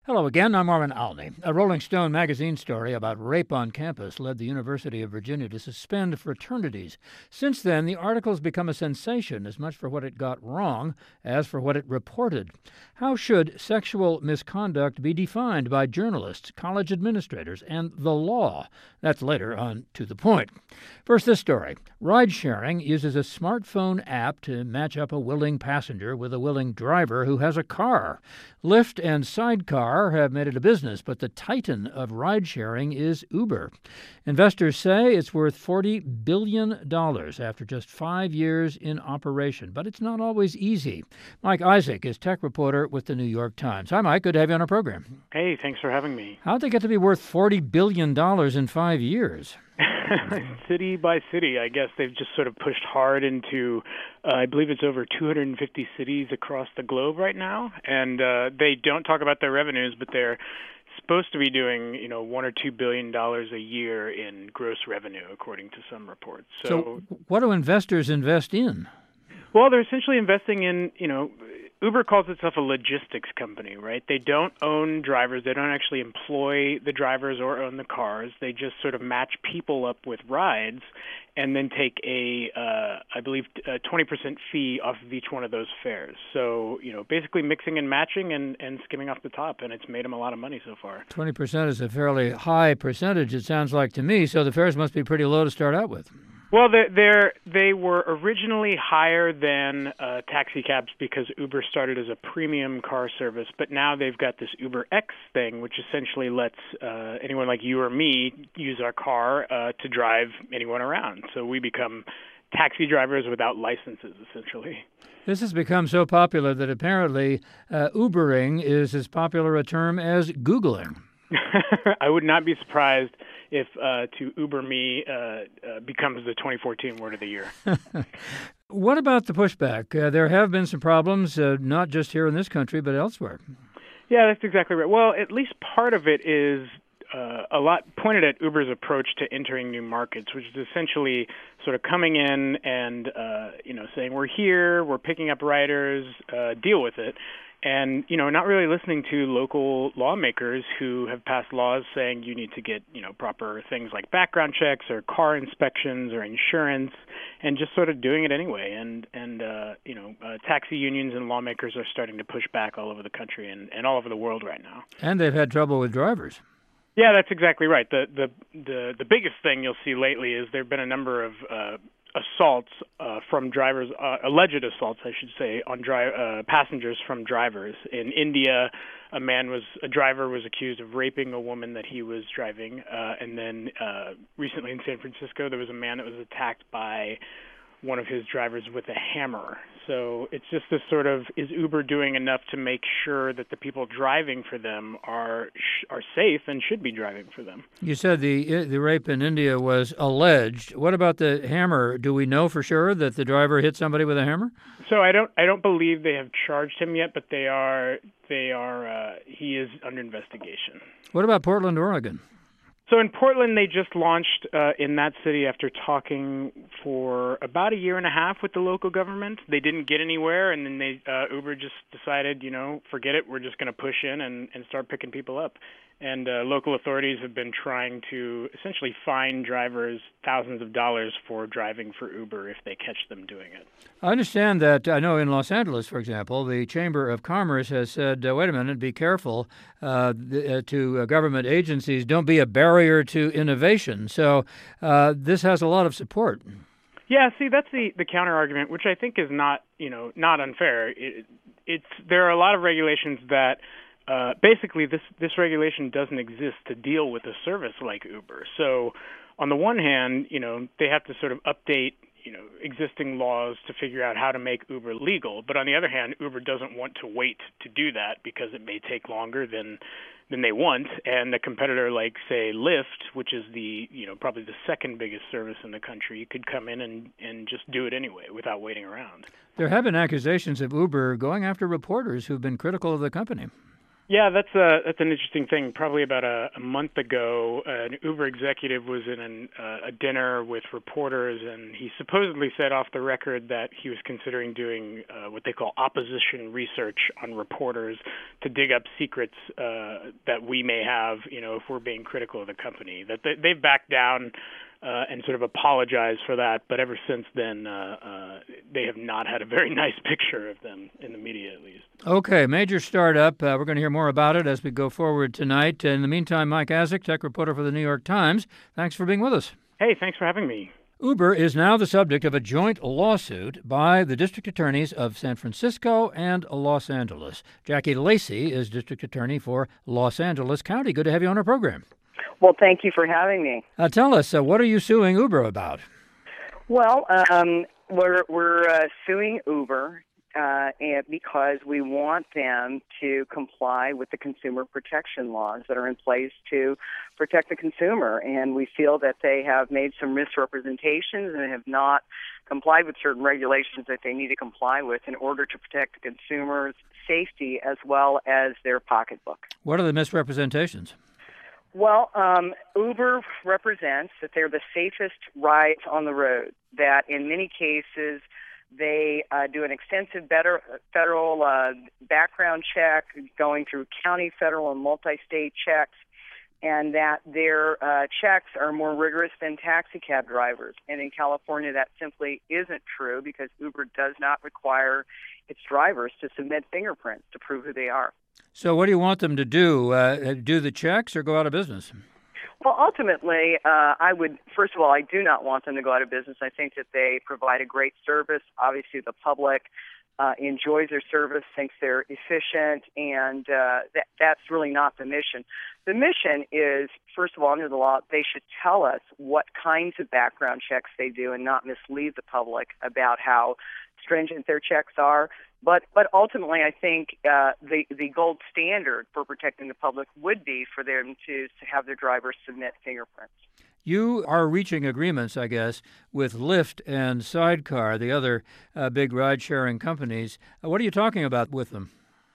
Hello again, I'm Marvin Alney. A Rolling Stone magazine story about rape on campus led the University of Virginia to suspend fraternities. Since then, the article's become a sensation, as much for what it got wrong as for what it reported. How should sexual misconduct be defined by journalists, college administrators, and the law? That's later on To the Point. First, this story. Ride-sharing uses a smartphone app to match up a willing passenger with a willing driver who has a car. Lyft and Sidecar have made it a business, but the titan of ride-sharing is Uber. Investors say it's worth $40 billion after just 5 years in operation, but it's not always easy. Mike Isaac is tech reporter with the New York Times. Hi, Mike. Good to have you on our program. Hey, thanks for having me. How'd they get to be worth $40 billion in 5 years? City by city, I guess they've just sort of pushed hard into, I believe it's over 250 cities across the globe right now. And they don't talk about their revenues, but they're supposed to be doing, $1 or $2 billion a year in gross revenue, according to some reports. So what do investors invest in? Well, they're essentially investing in, Uber calls itself a logistics company, right? They don't own drivers. They don't actually employ the drivers or own the cars. They just sort of match people up with rides and then take I believe, a 20% fee off of each one of those fares. So, basically mixing and matching and skimming off the top, and it's made them a lot of money so far. 20% is a fairly high percentage, it sounds like to me, so the fares must be pretty low to start out with. Well, they were originally higher than taxi cabs because Uber started as a premium car service, but now they've got this Uber X thing, which essentially lets anyone like you or me use our car to drive anyone around. So we become taxi drivers without licenses, essentially. This has become so popular that apparently Ubering is as popular a term as Googling. I would not be surprised if to Uber me becomes the 2014 word of the year. What about the pushback? There have been some problems, not just here in this country, but elsewhere. Yeah, that's exactly right. Well, at least part of it is a lot pointed at Uber's approach to entering new markets, which is essentially sort of coming in and, saying, we're here, we're picking up riders, deal with it. And, not really listening to local lawmakers who have passed laws saying you need to get, proper things like background checks or car inspections or insurance, and just sort of doing it anyway. And taxi unions and lawmakers are starting to push back all over the country and all over the world right now. And they've had trouble with drivers. Yeah, that's exactly right. The biggest thing you'll see lately is there have been a number of assaults from drivers, alleged assaults, I should say, on passengers from drivers. In India, a driver was accused of raping a woman that he was driving, and then recently in San Francisco, there was a man that was attacked by one of his drivers with a hammer. So it's just this sort of, is Uber doing enough to make sure that the people driving for them are safe and should be driving for them? You said the rape in India was alleged. What about the hammer? Do we know for sure that the driver hit somebody with a hammer? So I don't believe they have charged him yet, but he is under investigation. What about Portland, Oregon? So in Portland, they just launched in that city after talking for about a year and a half with the local government. They didn't get anywhere, and then Uber just decided, forget it, we're just going to push in and start picking people up. And local authorities have been trying to essentially fine drivers thousands of dollars for driving for Uber if they catch them doing it. I understand that, I know in Los Angeles, for example, the Chamber of Commerce has said, wait a minute, be careful to government agencies, don't be a barrier to innovation. So this has a lot of support. Yeah, see, that's the counter argument, which I think is not unfair. There are a lot of regulations that basically this regulation doesn't exist to deal with a service like Uber. So on the one hand, they have to sort of update existing laws to figure out how to make Uber legal. But on the other hand, Uber doesn't want to wait to do that because it may take longer than they want. And a competitor like, say, Lyft, which is probably the second biggest service in the country, could come in and just do it anyway without waiting around. There have been accusations of Uber going after reporters who've been critical of the company. Yeah, that's an interesting thing. Probably about a month ago, an Uber executive was in a dinner with reporters, and he supposedly said off the record that he was considering doing what they call opposition research on reporters to dig up secrets that we may have, if we're being critical of the company. That they've backed down and sort of apologized for that, but ever since then, they have not had a very nice picture of them in the media, at least. Okay, major startup. We're going to hear more about it as we go forward tonight. In the meantime, Mike Azik, tech reporter for the New York Times, thanks for being with us. Hey, thanks for having me. Uber is now the subject of a joint lawsuit by the district attorneys of San Francisco and Los Angeles. Jackie Lacey is district attorney for Los Angeles County. Good to have you on our program. Well, thank you for having me. Tell us, what are you suing Uber about? Well, we're suing Uber because we want them to comply with the consumer protection laws that are in place to protect the consumer. And we feel that they have made some misrepresentations and have not complied with certain regulations that they need to comply with in order to protect the consumer's safety as well as their pocketbook. What are the misrepresentations? Well, Uber represents that they're the safest rides on the road, that in many cases they do an extensive federal background check going through county, federal, and multi-state checks, and that their checks are more rigorous than taxi cab drivers. And in California, that simply isn't true because Uber does not require its drivers to submit fingerprints to prove who they are. So what do you want them to do? Do the checks or go out of business? Well, ultimately, first of all, I do not want them to go out of business. I think that they provide a great service. Obviously, the public enjoys their service, thinks they're efficient, and that's really not the mission. The mission is, first of all, under the law, they should tell us what kinds of background checks they do and not mislead the public about how stringent their checks are. But ultimately, I think the gold standard for protecting the public would be for them to have their drivers submit fingerprints. You are reaching agreements, I guess, with Lyft and Sidecar, the other big ride-sharing companies. What are you talking about with them?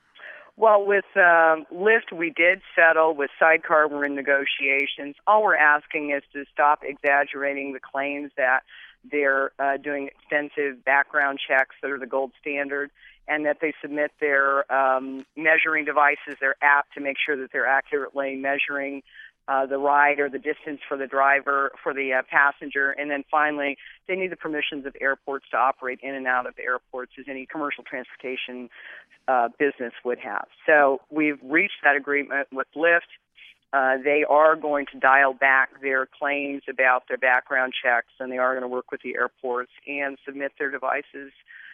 Well, with Lyft, we did settle. With Sidecar, we're in negotiations. All we're asking is to stop exaggerating the claims that they're doing extensive background checks that are the gold standard, and that they submit their measuring devices, their app, to make sure that they're accurately measuring the ride or the distance for the driver, for the passenger. And then finally, they need the permissions of airports to operate in and out of airports as any commercial transportation business would have. So we've reached that agreement with Lyft. They are going to dial back their claims about their background checks, and they are going to work with the airports and submit their devices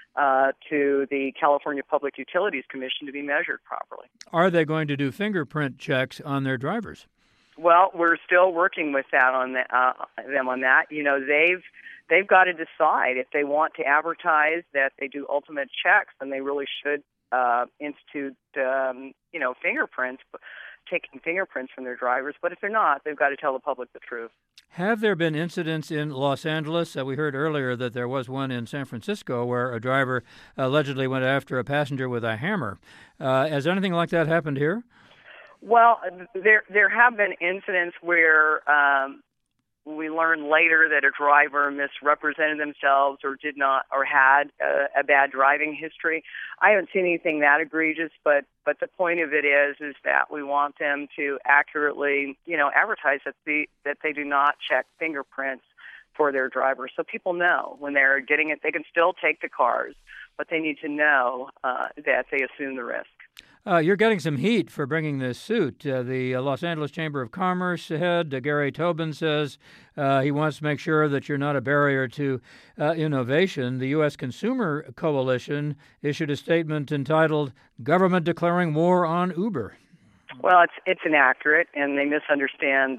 to the California Public Utilities Commission to be measured properly. Are they going to do fingerprint checks on their drivers? Well, we're still working with them on that. You know, they've got to decide if they want to advertise that they do ultimate checks, then they really should institute, fingerprints, taking fingerprints from their drivers. But if they're not, they've got to tell the public the truth. Have there been incidents in Los Angeles? We heard earlier that there was one in San Francisco where a driver allegedly went after a passenger with a hammer. Has anything like that happened here? Well, there have been incidents where we learned later that a driver misrepresented themselves or did not, or had a bad driving history. I haven't seen anything that egregious, but the point of it is that we want them to accurately, advertise that they do not check fingerprints for their drivers, so people know when they're getting it. They can still take the cars, but they need to know that they assume the risk. You're getting some heat for bringing this suit. The Los Angeles Chamber of Commerce head, Gary Tobin, says he wants to make sure that you're not a barrier to innovation. The U.S. Consumer Coalition issued a statement entitled "Government Declaring War on Uber." Well, it's inaccurate, and they misunderstand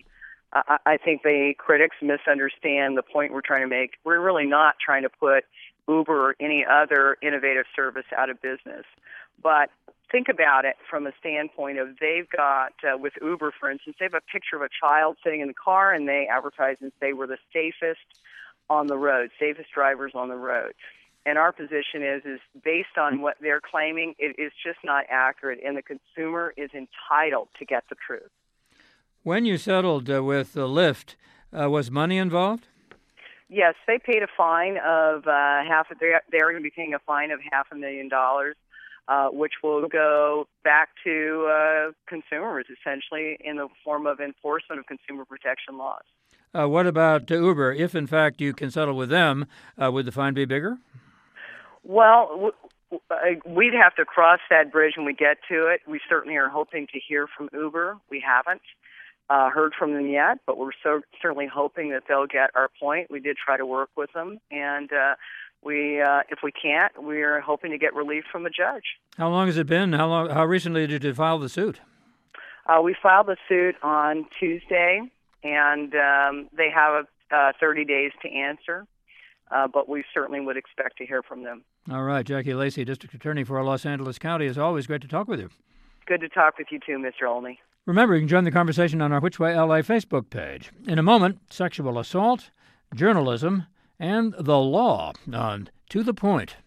I think the critics misunderstand the point we're trying to make. We're really not trying to put Uber or any other innovative service out of business. But think about it from a standpoint of they've got, with Uber, for instance, they have a picture of a child sitting in the car, and they advertise and say we're the safest on the road, safest drivers on the road. And our position is based on what they're claiming, it is just not accurate, and the consumer is entitled to get the truth. When you settled with Lyft, was money involved? Yes, they paid a fine of they're going to be paying a fine of $500,000, which will go back to consumers, essentially, in the form of enforcement of consumer protection laws. What about Uber? If, in fact, you can settle with them, would the fine be bigger? Well, we'd have to cross that bridge when we get to it. We certainly are hoping to hear from Uber. We haven't heard from them yet, but we're certainly hoping that they'll get our point. We did try to work with them, and if we can't, we're hoping to get relief from a judge. How long has it been? How recently did you file the suit? We filed the suit on Tuesday, and they have 30 days to answer. But we certainly would expect to hear from them. All right. Jackie Lacey, District Attorney for Los Angeles County. As always, great to talk with you. Good to talk with you too, Mr. Olney. Remember, you can join the conversation on our Which Way LA Facebook page. In a moment, sexual assault, journalism, and the law on To the Point.